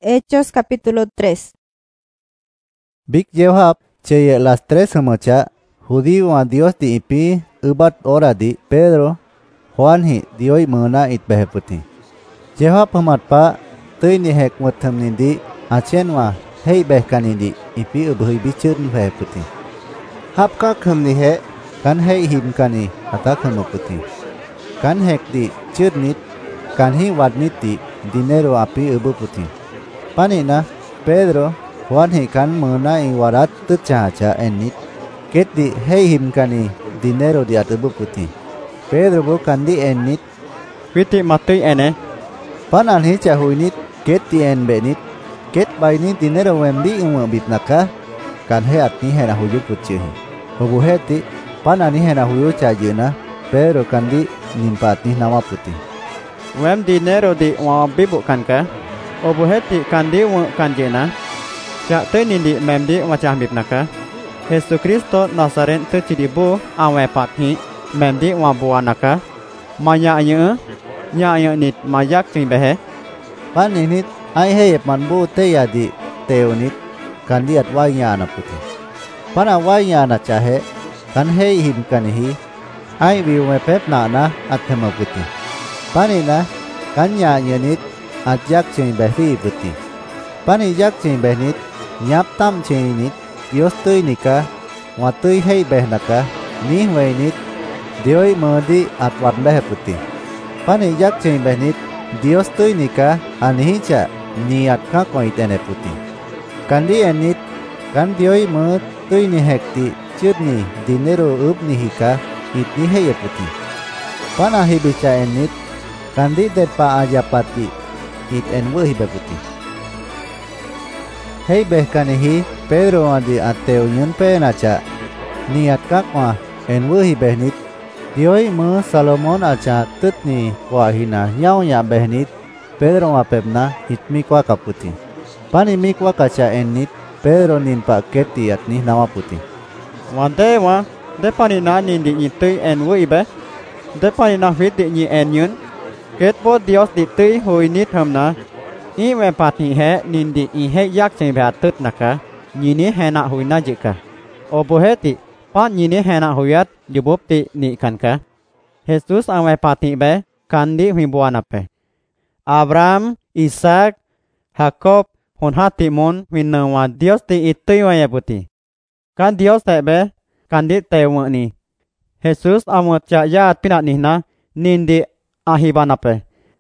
Hechos capítulo 3. Big Jehab cheye las tres semocha judío a Dios di ipi ubat ora di Pedro Juan hi dioi mena it beheputi. Jehab pamat pa tui ni hek mutam nindi achenwa hei behkan nindi ipi ubhui bichun beheputi. Hap ka kham ni he kan hei him kani ata khamuputi. Kan hek di chud nit kan hi wad nit di dinero api ubuputi. Panina Pedro Juan hi kan mena ing warat tuchacha enit ket di hei him kani dinero di atubu puti. Pedro bu kandi enit Witi matui ene panan hi chahuinit ket di en benit ket baini dinero wembi ing bitnaka kan he atni hena huyu puchi. Obu heti panan hi hena huyu chajuna Pedro kandi nimpatni nama puti. Wem dinero di wa bibu kanka Obu heti kandi wa kanjena Cak te nindi memdi wacah bibnaka Yesus Kristo Nazaren te cidibu awe pathi memdi wa buanaka Maya nya nit mayak cing behe Paninit ai he manbu te yadi teunit kandi atwai nyana puti. Pana wai nyana chahe kan he him kanihi ai viu me pep na athema puti. Panina kan nya nit ajak cing behi puti. Pani jak cing behnit nyap tam cing nit Dios tui nika wa tui hei behnaka ni wei nit dioi modi atwat beh puti. Pani jak cing behnit Dios tui nika anihicha niat ka koitene puti. Kandi enit kan dioi mod tui ni hekti chudni dinero up ni hika itni hei puti. Pana hibicha enit kandi depa ajapati it enwe hibe puti. Hei behkanihi Pedro adi ateu nyun pe nacha niat kakwa enwe hibe nit dioi me Salomon acha tutni kwa hina nyau nya behnit Pedro wa pepna itmi kwa kaputi. Pani mi kwa kacha enit Pedro ninpa keti atni nama puti. Wante wa depani na nindi nyitui enwe ibe depani na fiti nyi enyun Ket bo Dios di tui hui nit hamna I we patni he nindi I he yak cing beha tut naka Nyini he na hui na jika Obo heti pa nyini he na huyat Dibub ti ni kanka Jesus ang we patni be kandi hui buana pe Abraham, Isaac, Jacob Hun hati mon winawa Dios ti itui waya puti Kan Dios te be kandi te ni Jesus amot cha yat pinat nihna Nindi ahibanape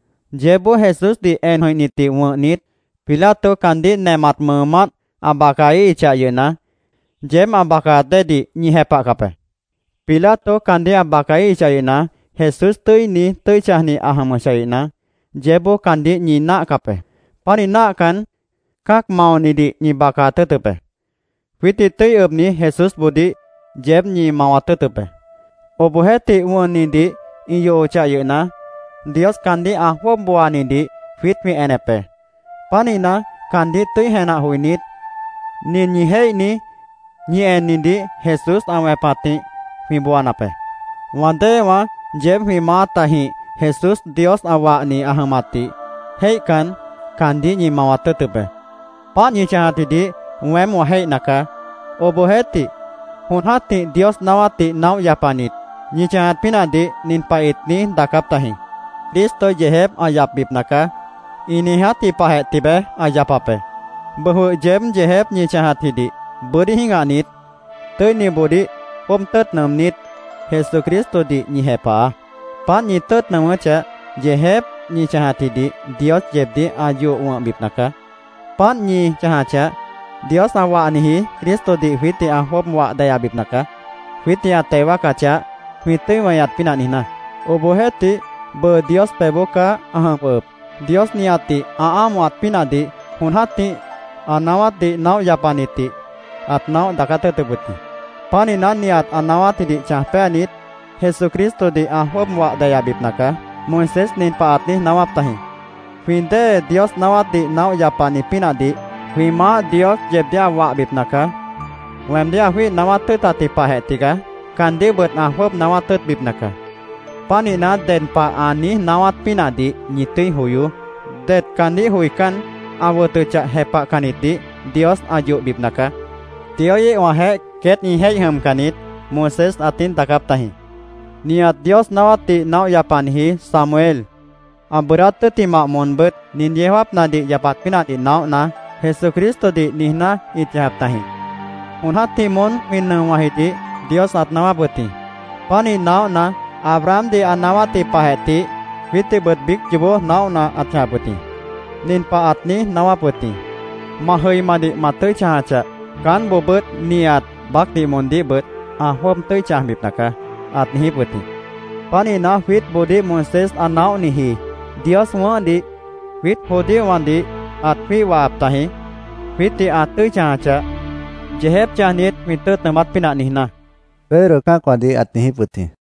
Jebu Jesus di enhoi niti nit Pilato kandi nemat memat abakai ica yena Jem abakate di nyihepak kape Pilato kandi abakai ica yena Jesus tui ni tui cahni aham yena Jebu kandi nyina kape Panina kan kak mau ni di nyibaka tetepe Witi tui ni Jesus budi Jeb nyi mawa tetepe Obuheti ni di iyo ca yena Dios kandi ahwo bua nindi fit mi enepe. Panina kandi tui hena huinit. Ni nyi hei ni nyi en nindi Jesus awe pati mi bua nape. Wante wa jeb mi matahi Jesus Dios awa ni ahamati. Hei kan kandi nyi mawate tepe. Pa nyi cahati di wem wa hei naka. Obo heti hun hati Dios nawati naw yapanit. Nyi cahat pinadi nin pait ni dakap tahi. Kristo jeheb ayap bibnaka ini hati pahet tibe ayapape bahu jem jeheb nyi cahati di bodi hinga nit tui ni bodi pom tet nam nit Yesus Kristo di nyi hepa pan nyi tet nam cha jeheb nyi cahati di Dios jeb di ayu wa bibnaka pan nyi cahacha Dios awa anihi Kristo di fiti ahom wa daya bibnaka fiti atewa kaca fiti wayat pinanina obo heti Be Dios peboka aham Dios niati aamuat pinadi hun hati anawati naw yapaniti at naw dakate tebuti. Panina niat anawati di cahpeanit Yesus Kristo di ahom wa daya bibnaka Moises nin paatni nawap tahi. Finde Dios nawati naw yapani pinadi Wima Dios jebdia wa bibnaka Wemdia hui nawati tati pahetika kandi bet ahom nawatut bibnaka. Panina den pa ani nawat pinadi nyitui huyu det kandi huikan awo tu cak hepa kaniti Dios ayu bib naka. Tio ye wahe ket ni hei ham kanit Moses atin takap tahi. Niat Dios nawati naw yapan hi Samuel. Aburat ti mak monbet nin yewap na di yapat pinat i naw na Yesus Kristo di nihna itihap tahi. Unhat timon min wahiti Dios at nawapati. Pani naw na Abraham di anawati paheti witi bet big jibo naw na atihapati. Nin paat ni nawapati. Mahoi madi matay cahaca kan bobet niat bakti mondi bet ahom tay cahbib naka at nihipati. Pani na wit bodi Moses anaw nihi Dios wandi wit hodi wandi at wi wap tahi witi at tay cahaca jehep cahnit mitu temat pinak nihna. Pero ka kwandi at nihipati.